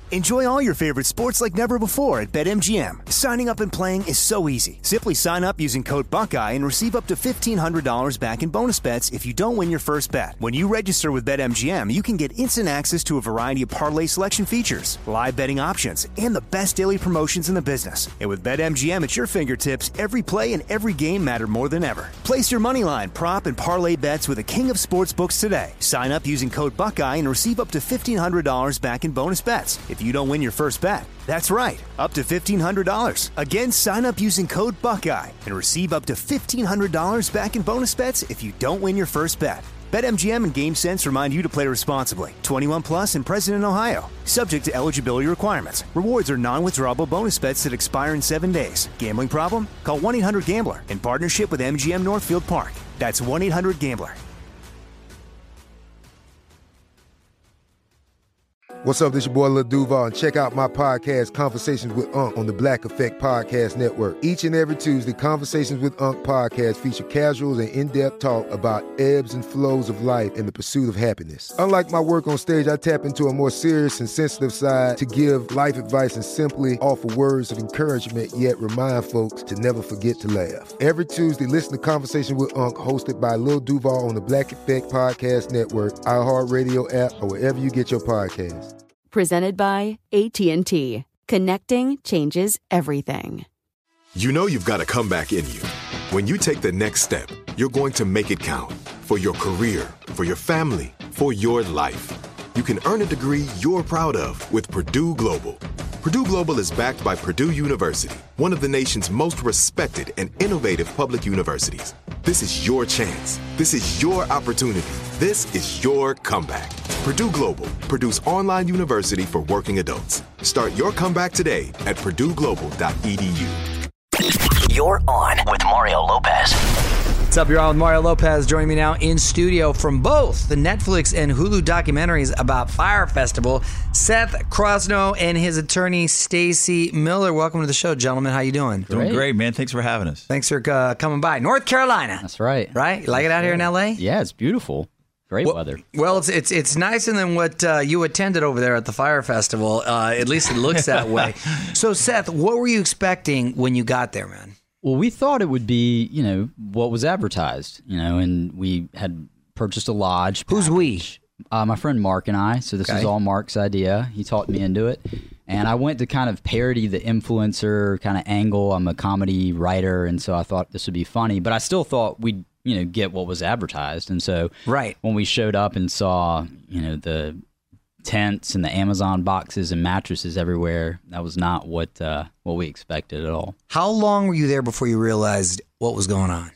Enjoy all your favorite sports like never before at BetMGM. Signing up and playing is so easy. Simply sign up using code Buckeye and receive up to $1,500 back in bonus bets if you don't win your first bet. When you register with BetMGM, you can get instant access to a variety of parlay selection features, live betting options, and the best daily promotions in the business. And with BetMGM at your fingertips, every play and every game matter more than ever. Place your moneyline, prop, and parlay bets with the king of sportsbooks today. Sign up using code Buckeye and receive up to $1,500 back in bonus bets if you don't win your first bet. That's right, up to $1,500. Again, sign up using code Buckeye and receive up to $1,500 back in bonus bets if you don't win your first bet. BetMGM and GameSense remind you to play responsibly. 21 plus and present in Ohio. Subject to eligibility requirements. Rewards are non-withdrawable bonus bets that expire in 7 days. Gambling problem? Call 1-800-GAMBLER in partnership with MGM Northfield Park. That's 1-800-GAMBLER. What's up, this your boy Lil Duval, and check out my podcast, Conversations with Unc, on the Black Effect Podcast Network. Each and every Tuesday, Conversations with Unc podcast feature casuals and in-depth talk about ebbs and flows of life and the pursuit of happiness. Unlike my work on stage, I tap into a more serious and sensitive side to give life advice and simply offer words of encouragement, yet remind folks to never forget to laugh. Every Tuesday, listen to Conversation with Unc, hosted by Lil Duval on the Black Effect Podcast Network, iHeartRadio app, or wherever you get your podcasts. Presented by AT&T. Connecting changes everything. You know you've got a comeback in you. When you take the next step, you're going to make it count. For your career, for your family, for your life. You can earn a degree you're proud of with Purdue Global. Purdue Global is backed by Purdue University, one of the nation's most respected and innovative public universities. This is your chance. This is your opportunity. This is your comeback. Purdue Global, Purdue's online university for working adults. Start your comeback today at purdueglobal.edu. You're on with Mario Lopez. What's up, you're on with Mario Lopez. Joining me now in studio from both the Netflix and Hulu documentaries about Fyre Festival, Seth Crosno and his attorney, Stacey Miller. Welcome to the show, gentlemen. How you doing? Doing great, man. Thanks for having us. Thanks for coming by. North Carolina. That's right. Right? You like it out here in L.A.? Yeah, it's beautiful. Great weather. Well, it's nicer than what you attended over there at the Fyre Festival. At least it looks that way. So, Seth, what were you expecting when you got there, man? Well, we thought it would be, what was advertised, and we had purchased a lodge. Who's we? My friend Mark and I. So this was all Mark's idea. He talked me into it. And I went to kind of parody the influencer kind of angle. I'm a comedy writer, and so I thought this would be funny. But I still thought we'd, get what was advertised. And so when we showed up and saw, the tents and the Amazon boxes and mattresses everywhere, that was not what we expected at all. How long were you there before you realized what was going on?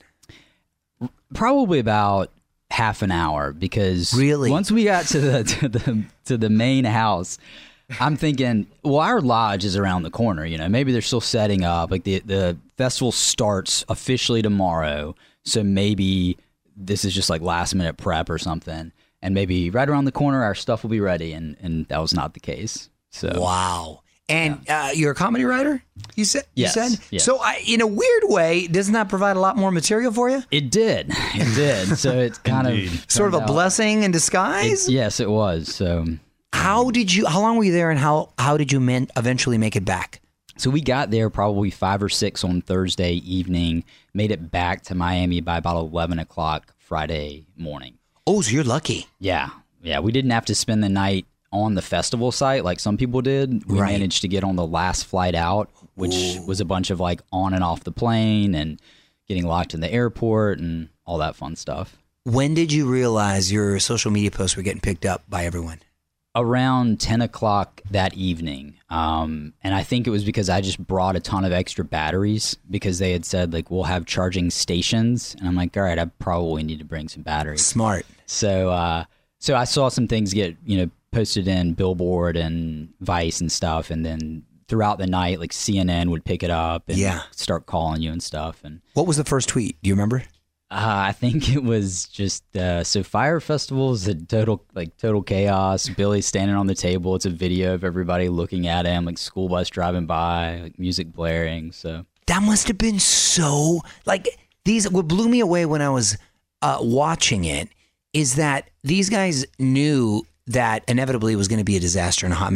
Probably about half an hour, because once we got to the main house, I'm thinking, well, our lodge is around the corner. Maybe they're still setting up. Like the festival starts officially tomorrow, so maybe this is just like last minute prep or something. And maybe right around the corner, our stuff will be ready, and that was not the case. So wow. And you're a comedy writer, you said? Yes. You said? Yes. So in a weird way, doesn't that provide a lot more material for you? It did. So it's kind of sort of a blessing in disguise? Yes, it was. So how long were you there, and how did you eventually make it back? So we got there probably 5 or 6 on Thursday evening, made it back to Miami by about 11 o'clock Friday morning. Oh, so you're lucky. Yeah. We didn't have to spend the night on the festival site like some people did. We managed to get on the last flight out, which was a bunch of like on and off the plane and getting locked in the airport and all that fun stuff. When did you realize your social media posts were getting picked up by everyone? Around 10 o'clock that evening. And I think it was because I just brought a ton of extra batteries, because they had said, like, we'll have charging stations. And I'm like, all right, I probably need to bring some batteries. Smart. So I saw some things get, posted in Billboard and Vice and stuff. And then throughout the night, like CNN would pick it up and start calling you and stuff. And what was the first tweet? Do you remember? I think it was just so Fyre Festival is a total chaos. Billy's standing on the table. It's a video of everybody looking at him, like school bus driving by, like music blaring. So that must have been so what blew me away when I was watching it is that these guys knew that inevitably it was going to be a disaster and a hot mess.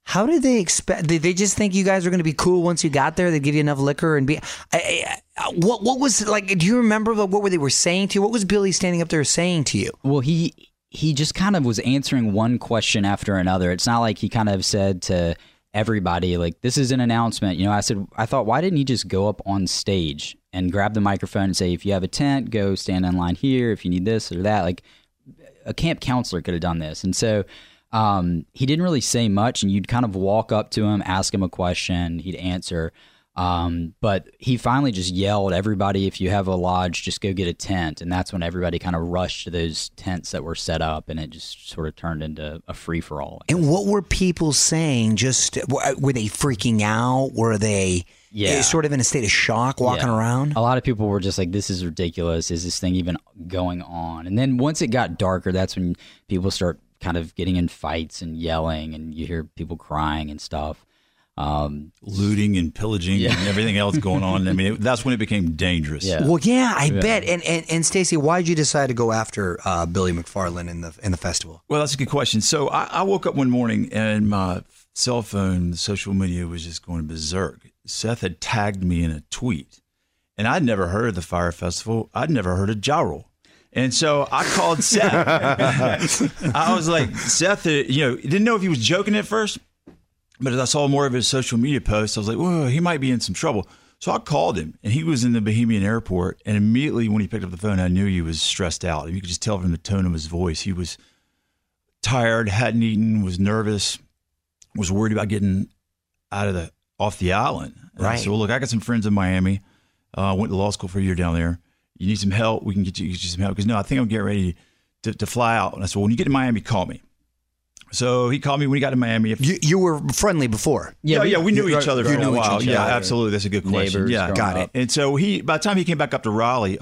How did they expect? Did they just think you guys were going to be cool once you got there? They'd give you enough liquor and be. What was like? Do you remember what were they were saying to you? What was Billy standing up there saying to you? Well, he just kind of was answering one question after another. It's not like he kind of said to everybody, like, this is an announcement. You know, I thought, why didn't he just go up on stage and grab the microphone and say, if you have a tent, go stand in line here. If you need this or that, like a camp counselor could have done this. And so he didn't really say much, and you'd kind of walk up to him, ask him a question, he'd answer. But he finally just yelled, everybody, if you have a lodge, just go get a tent. And that's when everybody kind of rushed to those tents that were set up, and it just sort of turned into a free-for-all. And what were people saying? Just were they freaking out? Were they sort of in a state of shock walking around? A lot of people were just like, this is ridiculous. Is this thing even going on? And then once it got darker, that's when people start kind of getting in fights and yelling, and you hear people crying and stuff. Looting and pillaging and everything else going on. I mean, that's when it became dangerous. Yeah. Well, yeah, I bet. And Stacey, why did you decide to go after Billy McFarland in the festival? Well, that's a good question. So I woke up one morning and my cell phone, social media was just going berserk. Seth had tagged me in a tweet, and I'd never heard of the Fire Festival. I'd never heard of Ja Rule. And so I called Seth. I was like, Seth, didn't know if he was joking at first, but as I saw more of his social media posts, I was like, whoa, he might be in some trouble. So I called him, and he was in the Bohemian Airport. And immediately when he picked up the phone, I knew he was stressed out. You could just tell from the tone of his voice. He was tired, hadn't eaten, was nervous, was worried about getting off the island. And right. So look, I got some friends in Miami. Went to law school for a year down there. You need some help? We can get you some help. Because no, I think I'm getting ready to fly out. And I said, well, when you get to Miami, call me. So he called me when he got to Miami. You were friendly before. We knew each other for a while. Yeah, absolutely. That's a good question. Yeah, got it. And so by the time he came back up to Raleigh,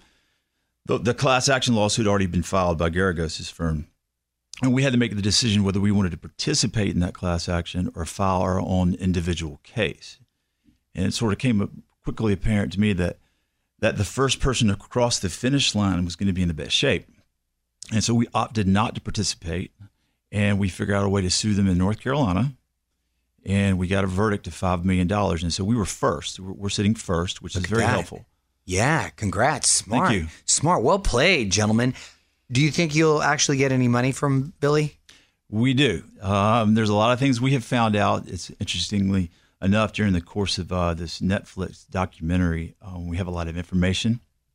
the class action lawsuit had already been filed by Garagos' firm. And we had to make the decision whether we wanted to participate in that class action or file our own individual case. And it sort of came quickly apparent to me that the first person to cross the finish line was going to be in the best shape. And so we opted not to participate, and we figured out a way to sue them in North Carolina, and we got a verdict of $5 million. And so we were first. We're sitting first, which is very helpful. Yeah, congrats. Smart. Thank you. Smart. Well played, gentlemen. Do you think you'll actually get any money from Billy? We do. There's a lot of things we have found out. It's interestingly enough, during the course of this Netflix documentary, we have a lot of information.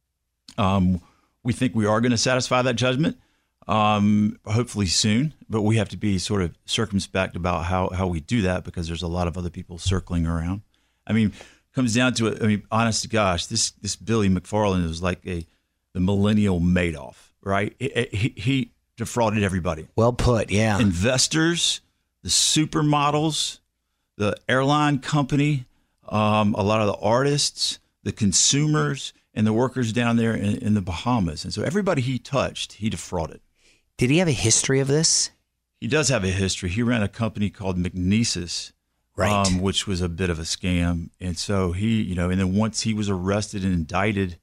We think we are going to satisfy that judgment, hopefully soon, but we have to be sort of circumspect about how we do that, because there's a lot of other people circling around. I mean, it comes down to it. I mean, honest to gosh, this Billy McFarland is like the millennial Madoff, right? He defrauded everybody. Well put, yeah. Investors, the supermodels, the airline company, a lot of the artists, the consumers, and the workers down there in the Bahamas. And so everybody he touched, he defrauded. Did he have a history of this? He does have a history. He ran a company called McNesis, right, which was a bit of a scam. And so he, and then once he was arrested and indicted,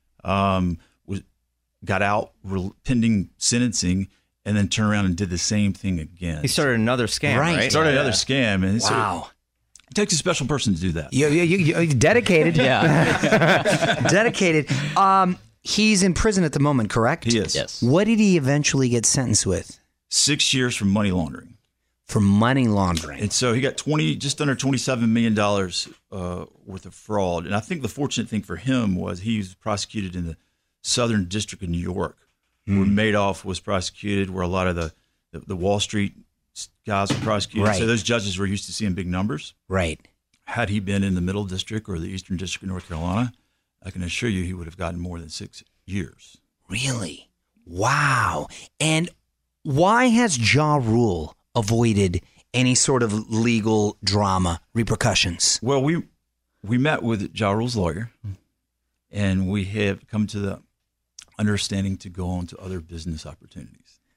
got out pending sentencing, and then turned around and did the same thing again. He started another scam, right? Started another scam. And wow. So it takes a special person to do that. You're dedicated. Yeah. Dedicated. He's in prison at the moment, correct? He is. Yes. What did he eventually get sentenced with? 6 years for money laundering. For money laundering. And so he got just under $27 million worth of fraud. And I think the fortunate thing for him was he was prosecuted in the Southern District of New York, where Madoff was prosecuted, where a lot of the Wall Street guys were prosecuted. Right. So those judges were used to seeing big numbers. Right. Had he been in the Middle District or the Eastern District of North Carolina, I can assure you he would have gotten more than 6 years. Really? Wow. And why has Ja Rule avoided any sort of legal drama repercussions? Well, we met with Ja Rule's lawyer, and we have come to the understanding to go on to other business opportunities.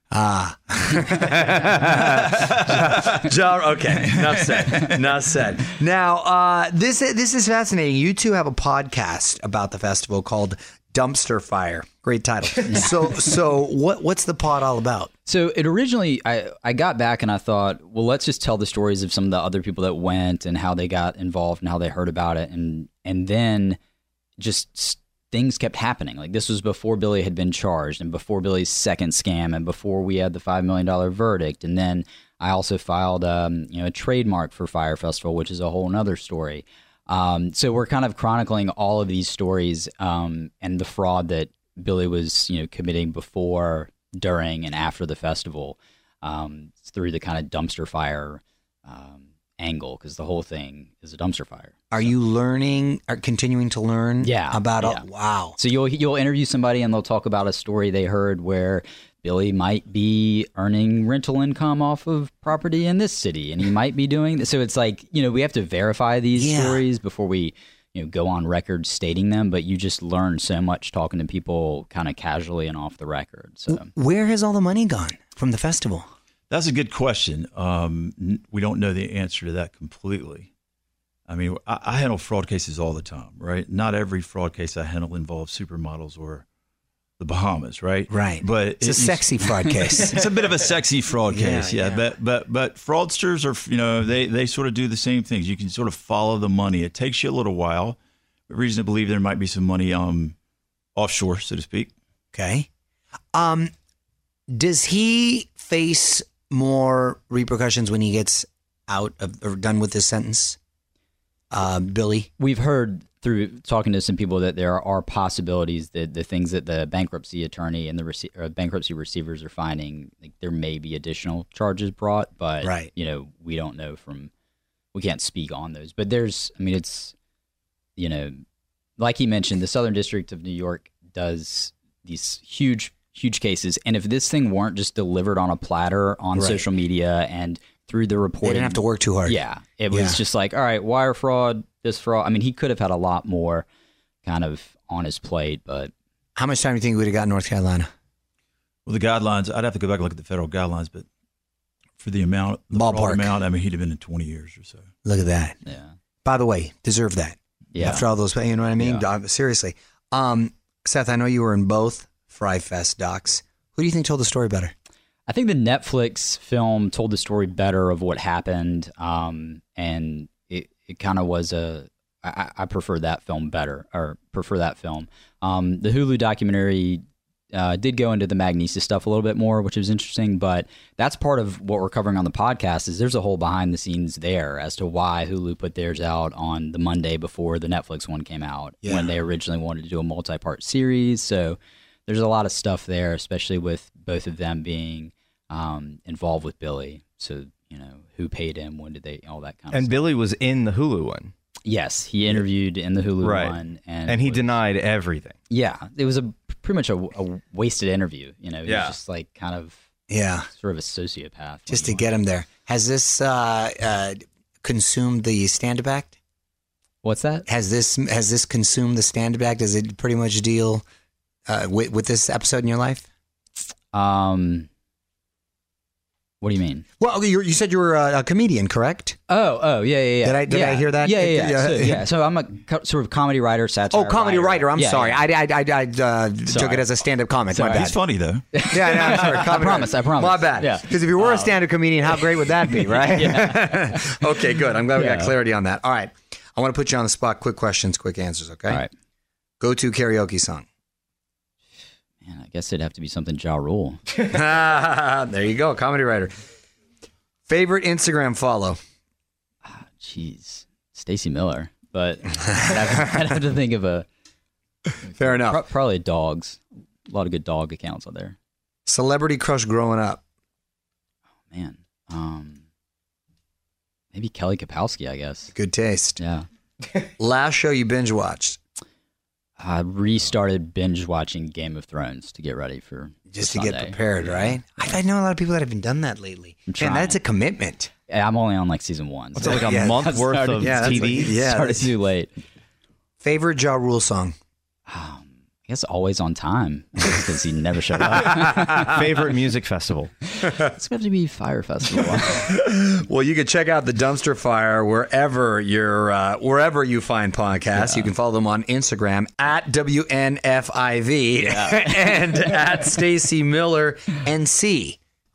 Okay. Enough said. Now, this is fascinating. You two have a podcast about the festival called Dumpster Fire. Great title. So what's the pod all about? So it originally, I got back and I thought, well, let's just tell the stories of some of the other people that went and how they got involved and how they heard about it. And then just things kept happening. Like this was before Billy had been charged and before Billy's second scam and before we had the $5 million verdict. And then I also filed a trademark for Fyre Festival, which is a whole nother story. So we're kind of chronicling all of these stories and the fraud that Billy was committing before, during, and after the festival through the kind of dumpster fire angle, because the whole thing is a dumpster fire. Are you learning, or continuing to learn about it? Wow. So you'll interview somebody and they'll talk about a story they heard where Billy might be earning rental income off of property in this city, and he might be doing this. So it's like, we have to verify these stories before we go on record stating them, but you just learn so much talking to people kind of casually and off the record. So where has all the money gone from the festival? That's a good question. We don't know the answer to that completely. I mean, I handle fraud cases all the time, right? Not every fraud case I handle involves supermodels or the Bahamas, right? Right. But it's a sexy fraud case. It's a bit of a sexy fraud case, yeah. But fraudsters are, they sort of do the same things. You can sort of follow the money. It takes you a little while. Reason to believe there might be some money offshore, so to speak. Okay. Does he face more repercussions when he gets out of or done with his sentence, Billy? We've heard through talking to some people that there are possibilities that the things that the bankruptcy attorney and the bankruptcy receivers are finding, like there may be additional charges brought, but we don't know we can't speak on those. But it's, like he mentioned, the Southern District of New York does these huge cases. And if this thing weren't just delivered on a platter on social media and through the reporting, they didn't have to work too hard. Yeah. It was just like, all right, wire fraud, this fraud. I mean, he could have had a lot more kind of on his plate, but. How much time do you think he would have got in North Carolina? Well, the guidelines, I'd have to go back and look at the federal guidelines, but for the amount, ballpark amount, I mean, he'd have been in 20 years or so. Look at that. Yeah. By the way, deserve that. Yeah. After all those, you know what I mean? Yeah. Seriously. Seth, I know you were in both Fyre Fest docs. Who do you think told the story better? I think the Netflix film told the story better of what happened, and it kind of was I prefer that film better, or prefer that film. The Hulu documentary did go into the Magnesia stuff a little bit more, which was interesting, but that's part of what we're covering on the podcast. Is there's a whole behind the scenes there as to why Hulu put theirs out on the Monday before the Netflix one came out, when they originally wanted to do a multi-part series. So there's a lot of stuff there, especially with both of them being involved with Billy. So, who paid him, when did they, all that kind of stuff. And Billy was in the Hulu one. Yes, he interviewed in the Hulu one. And he denied everything. Yeah. It was pretty much a wasted interview. He was just like kind of sort of a sociopath. Just to get him there. Has this consumed the stand-up act? What's that? Has this consumed the stand-up act? Does it pretty much deal with this episode in your life? What do you mean? Well, you said you were a comedian, correct? Oh, yeah. Did I hear that? Yeah. So I'm a sort of comedy writer, satire. Oh, comedy writer. I'm sorry. Yeah. I took it as a stand-up comic. My bad. He's funny though. I'm sorry. I promise. My bad. Yeah. Because if you were a stand-up comedian, how great would that be, right? Yeah. Okay, good. I'm glad we got clarity on that. All right. I want to put you on the spot. Quick questions, quick answers. Okay. All right. Go-to karaoke song. Man, I guess it'd have to be something Ja Rule. There you go, comedy writer. Favorite Instagram follow? Jeez, Stacey Miller. But I'd have to think of a. Fair enough. Probably dogs. A lot of good dog accounts out there. Celebrity crush growing up? Oh, man. Maybe Kelly Kapowski, I guess. Good taste. Yeah. Last show you binge watched? I restarted binge watching Game of Thrones to get ready for just to get prepared, right? I know a lot of people that haven't done that lately. Man, that's a commitment. Yeah, I'm only on like season 1. So like a month worth of TV. Started too late. Favorite Ja Rule song? I guess Always on Time, because he never showed up. Favorite music festival? It's going to be Fyre Festival. Well, you can check out the Dumpster Fire wherever you find podcasts. Yeah. You can follow them on Instagram at WNFIV and at Stacey Miller NC.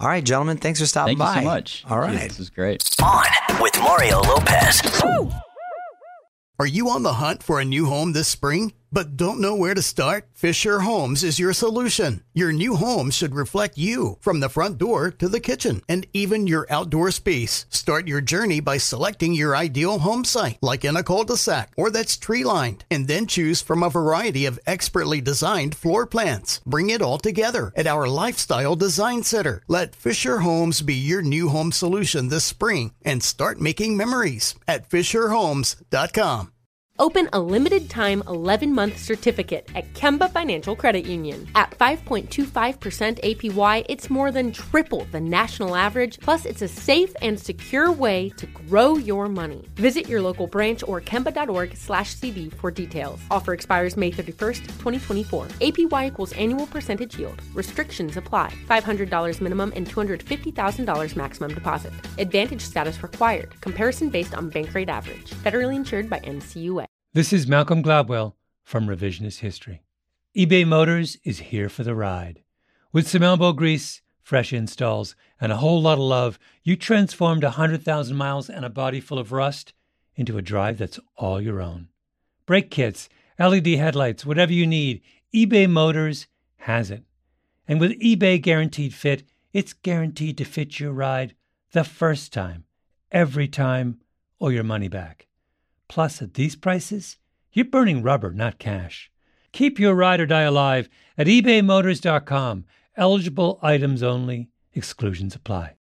All right, gentlemen, thanks for stopping by. Thank you so much. All right. This is great. On with Mario Lopez. Woo! Are you on the hunt for a new home this spring, but don't know where to start? Fisher Homes is your solution. Your new home should reflect you, from the front door to the kitchen, and even your outdoor space. Start your journey by selecting your ideal home site, like in a cul-de-sac or that's tree-lined, and then choose from a variety of expertly designed floor plans. Bring it all together at our Lifestyle Design Center. Let Fisher Homes be your new home solution this spring and start making memories at FisherHomes.com. Open a limited-time 11-month certificate at Kemba Financial Credit Union. At 5.25% APY, it's more than triple the national average, plus it's a safe and secure way to grow your money. Visit your local branch or kemba.org/CD for details. Offer expires May 31st, 2024. APY equals annual percentage yield. Restrictions apply. $500 minimum and $250,000 maximum deposit. Advantage status required. Comparison based on bank rate average. Federally insured by NCUA. This is Malcolm Gladwell from Revisionist History. eBay Motors is here for the ride. With some elbow grease, fresh installs, and a whole lot of love, you transformed 100,000 miles and a body full of rust into a drive that's all your own. Brake kits, LED headlights, whatever you need, eBay Motors has it. And with eBay Guaranteed Fit, it's guaranteed to fit your ride the first time, every time, or your money back. Plus, at these prices, you're burning rubber, not cash. Keep your ride or die alive at ebaymotors.com. Eligible items only. Exclusions apply.